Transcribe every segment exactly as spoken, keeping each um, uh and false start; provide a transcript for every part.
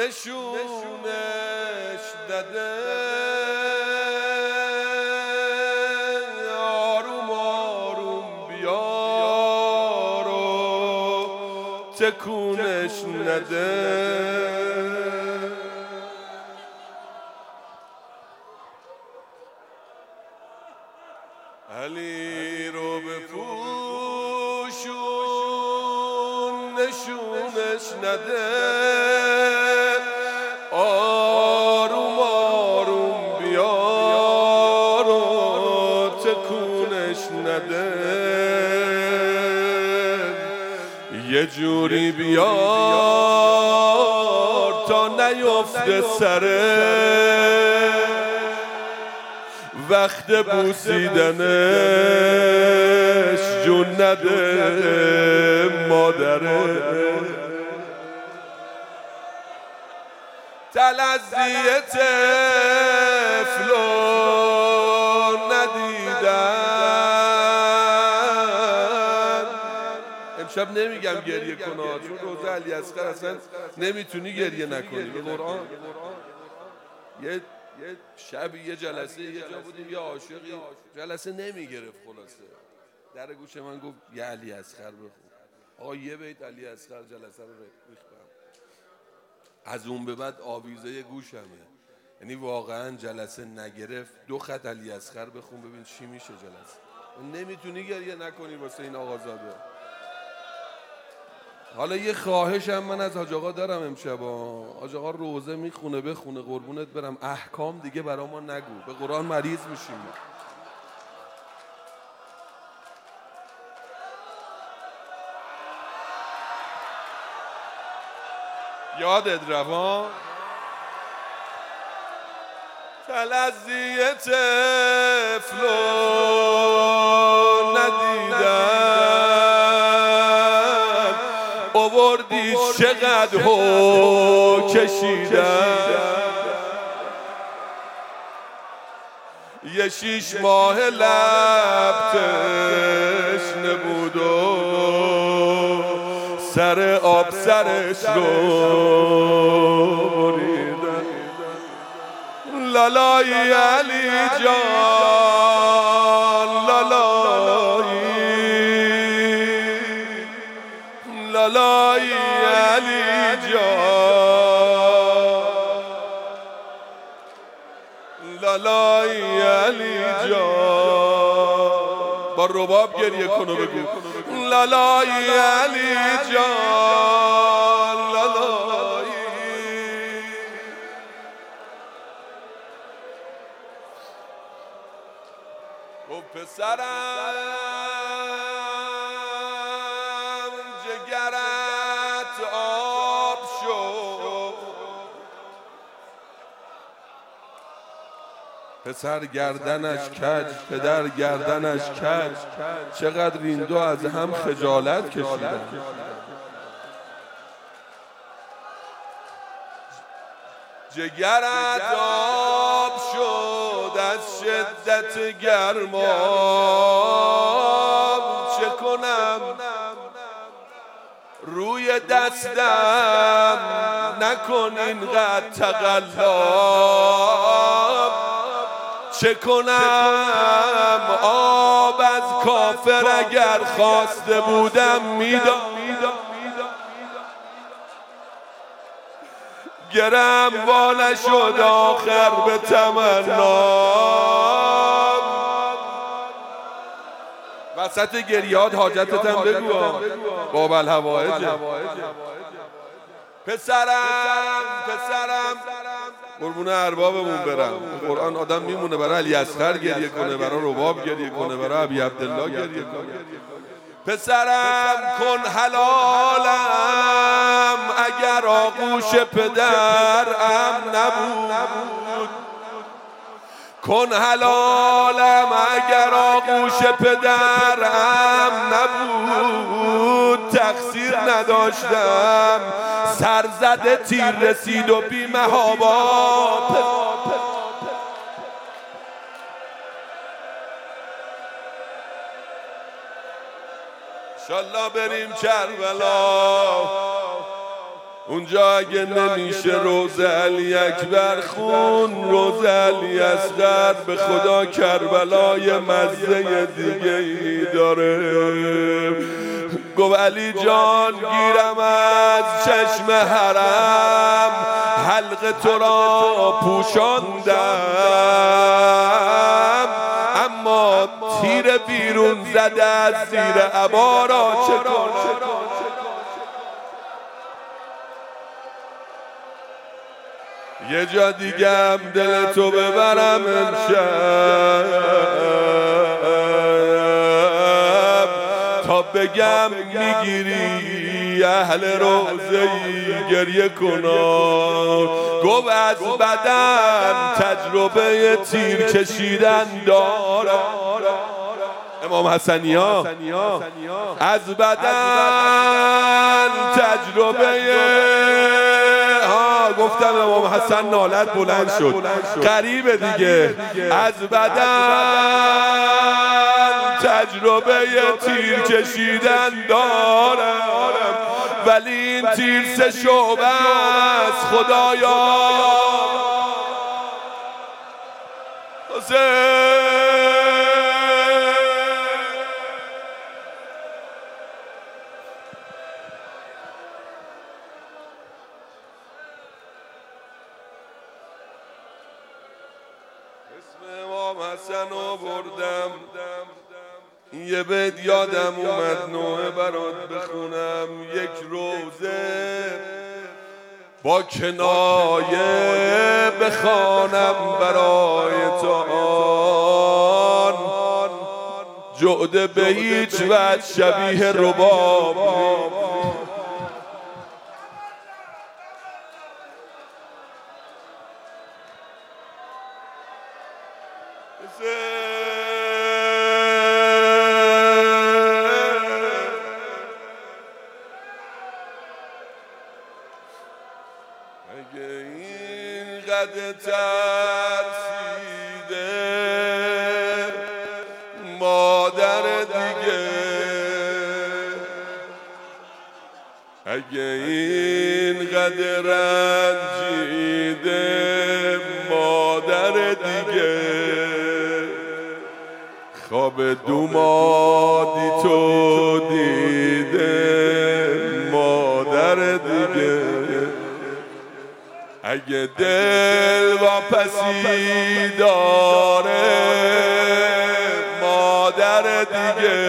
نشونش داده آروم آروم بیار و تکونش نده. علی رو بپوشون نشونش نده آروم آروم بیار و تکونش نده. یه جوری بیار تا نیفته سره وقت بوسیدنش جون نده مادره. تلذی طفلو ندیدن. امشب نمیگم گریه کنا چون روزه علی اصغر اصلا نمیتونی گریه نکنی به قرآن. یه یه شب یه جلسه یه جا بودیم یه عاشقی جلسه نمیگرفت خلاصه در گوش من گفت یه علی اصغر بخون. آقا یه بیت علی اصغر جلسه رو ریختم. از اون به بعد آویزه گوشمه. یعنی واقعا جلسه نگرفت دو خط علی اصغر بخون ببین چی میشه جلسه. نمیتونی گریه نکنی واسه این آقازاده. حالا یه خواهشم من از حاج آقا دارم امشب. حاج آقا روزه میخونه بخونه قربونت برم احکام دیگه برا ما نگو به قرآن مریض میشیم. یادت روان تلذی طفلو ندیدن آوردی چقدر هو کشیدن. یه شیش ماه لب تشنه بود و سر آب سرش رو بریدن. لالای علی جان لالایی لالای علی جان لالای علی جان با رباب گریه کنو بگو لالای علی جان لالایی. او پسرم جگرت آب شد. پسر گردنش کج پدر گردنش کج چقدر این دو از هم خجالت کشیدن. جگرت آب شد از شدت گرماب چه کنم روی دستم نکن اینقدر تقلاب. چه کنم آب از کافر اگر خواسته بودم میداد. گرم وا نشد آخر به تمنا. وسط گریاد حاجتتم بگو باب الهوایج. پسرم پسرم قربون اربابمون برم. قرآن آدم میمونه برای علی اصغر گریه کنه برای رباب گریه کنه برای ابی عبدالله گریه کنه. پسرم کن حلالم اگر آغوش پدرم نبود. کن حلالم اگر آغوش پدرم نبود. تقصیر نداشتم سرزده تیر رسید و بی محابا. انشالله بریم کربلا اونجا اگه نمیشه روزه علی اکبر خون، روزه علی اصغر به خدا کربلای مزه دیگه ای داره. گفت علی جان گیرم از چشم حرم، حلق تو را پوشاندم، اما تیر بیرون زده از زیر عبا را چه کنم؟ یه جا دیگم دل تو ببرم امشب تا بگم میگیری اهل روزه‌ای گریه کنا. گفت از بدن تجربه تیر کشیدن دارم. امام حسنی ها از بدن تجربه ها، گفتم امام حسن نالت بلند شد، قریبه دیگه. از بدن تجربه تیر کشیدن دارم، ولی این تیر سه شعبه است خدایا. اسم امام حسن رو بردم، یه بیت یادم اومد نوعه برات بخونم. یک روزه با کنایه بخوانم برای تو آن، جعده به هیچ وجه شبیه رباب اگه این قد ترسیده مادر دیگه، اگه این قد رنجیده مادر دیگه، خواب دومادی تو دیده مادر دیگه. اگه دل واپسی داره مادر دیگه،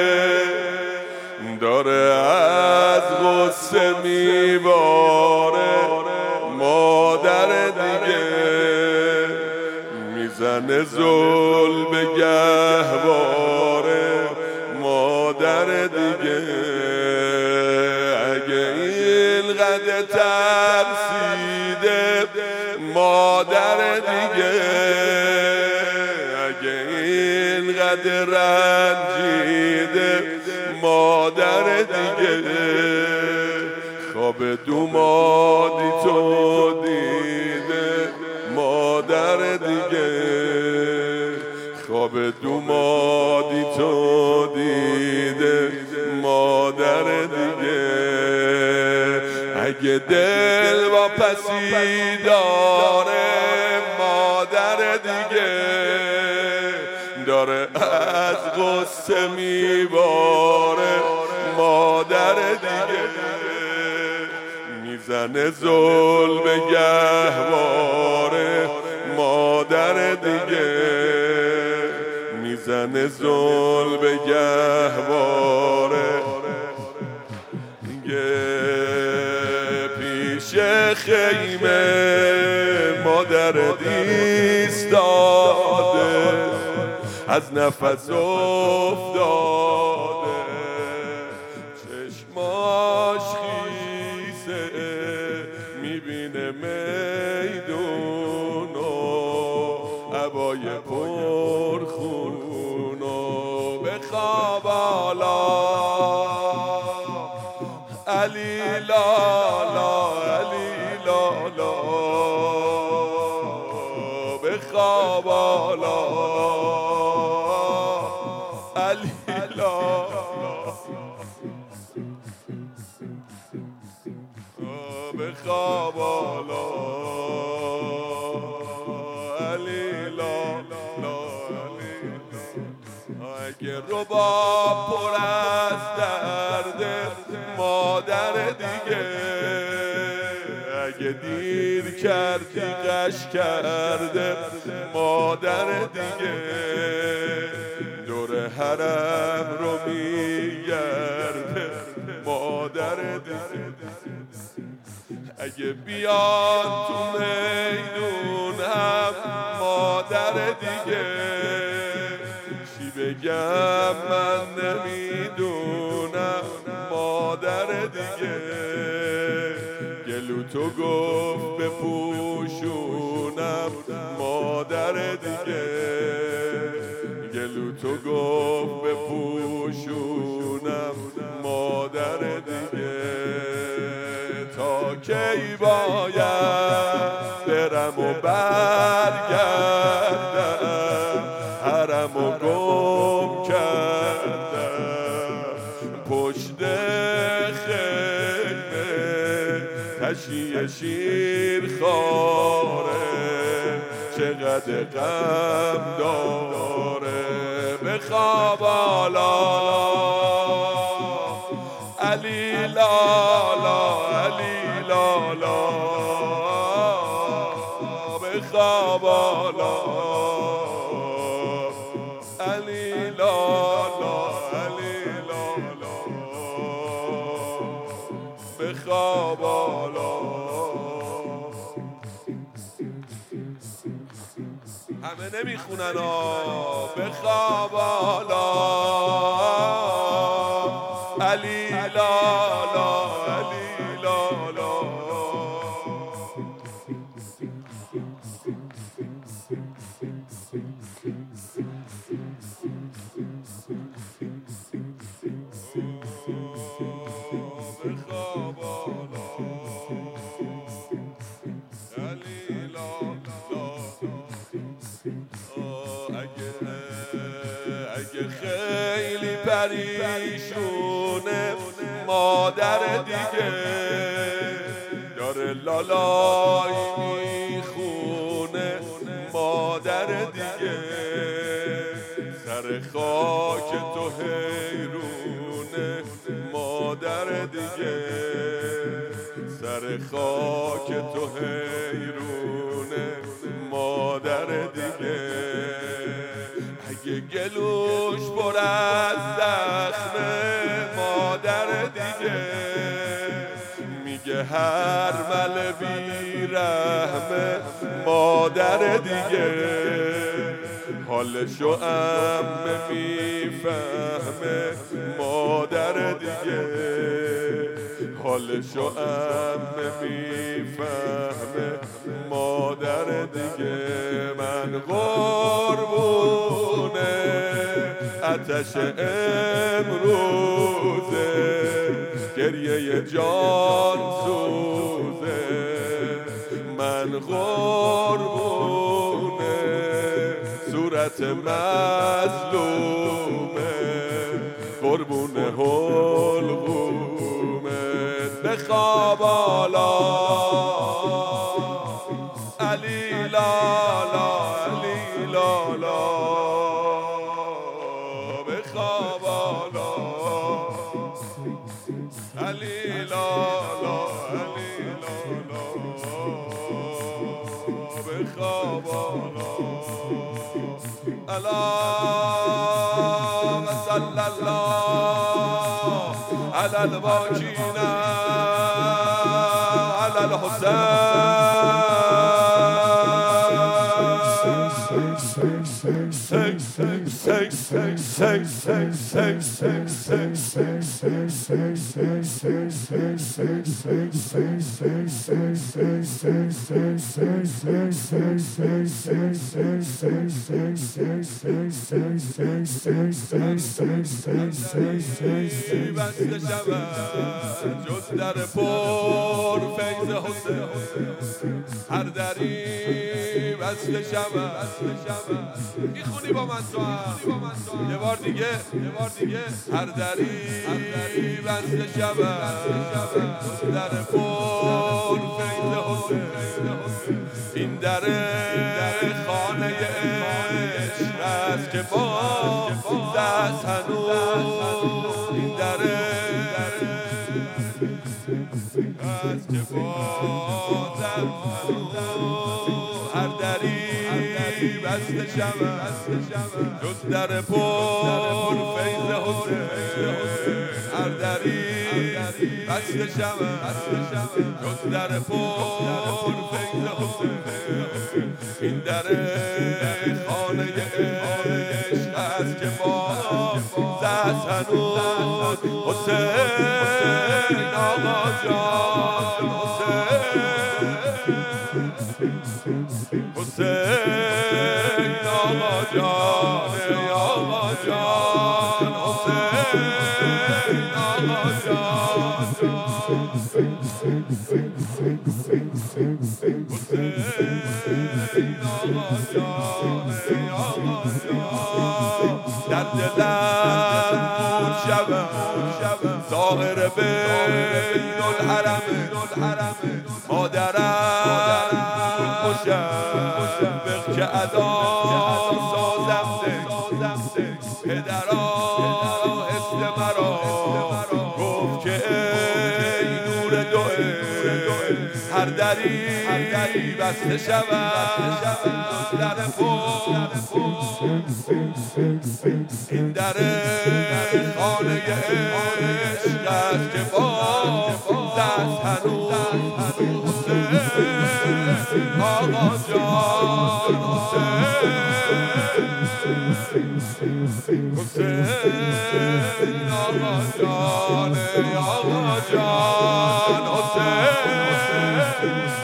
داره از غصه میباره مادر دیگه، میزنه زل به گهواره مادر دیگه. اگه این قد ترسیده مادر دیگه، اگه این قد رنجیده مادر دیگه، خواب دومادی تو دیده مادر دیگه، خواب دومادی تو دیده مادر دیگه. اگه دل واپسی داره مادر دیگه، داره از غصه میباره مادر دیگه، میزنه ظلم گهواره مادر دیگه، میزنه ظلم گهواره پیش خیمه مادر ایستاده، از نفس افتاده، چشماش خیسه میبینه میدون و عبای پرخون و به خواب آلا علی لالا علی لالا به خواب آلا علی لالا بخواب آلا علی لا لا علی لا. اگه رباب پر از درده مادر دیگه، اگه دیر کردی قش کرده مادر دیگه، دور حرم رو میگرده مادر دیگه. اگه بیان تو میدونم مادر دیگه، چی بگم من نمیدونم مادر دیگه. گلو تو گفت بپوشونم مادر دیگه، گلو تو گفت بپوشونم مادر دیگه. تا کی باید برم و برگردم، حرم و گم کردم پشت خیمه، تشییع شیر خاره چقدر غم داره. بخواب آلا علی لالا علی لالا، بخواب آلا علی لالا علی لالا، بخواب آلا. همه نمیخونن ها. بخواب آلا علی لالا علی لالا. بخواب آلا علی لالا. اگه خیلی پریشونه مادر دیگه، داره لالای میخونه مادر دیگه. سر خاک تو حیرونه مادر دیگه، سر خاک تو حیرونه مادر دیگه. اگه گلوش پر از زخمه مادر دیگه، میگه هر مل بیرحمه مادر دیگه. حالشو عمه میفهمه مادر دیگه، حالشو عمه میفهمه مادر دیگه. من قربونه آتش امروزه، گریه جان سوزه. من قربونه صورت مظلومه، قربونه حلقومه. بخواب آلا علی لالا علی لالا، بخواب آلا علی لالا علی لالا، بخواب آلا. اللهم صل الله على الباكين على بسته شود جز در پر فیض حسین، هر دری بسته شود میخونی با من تو هم یه بار دیگه یه بار دیگه هر دری بسته شود در پر فیض حسین این در خانه عشق است که باز است هنوز این در است که باز است هنوز هر دری بسته شود جز در پر فیض حسین هر دری بسته شود جز در پر فیض حسین این در خانه عشق است که باز است هنوز حسین آقا جان حسین آقا جان آقا جان حسین آقا جان حسین آقا جان آقا جان در دلم بود شبم ظاهر بین الحرم مادرم بود مشفق که ادا سازم ده پدرا حسن مرا گفت که ای نور دوه هر دری بسته شود در پر این در خانه عشق است که باز است هنوز حسین آقا جان حسین حسین آقا جان آقا جان حسین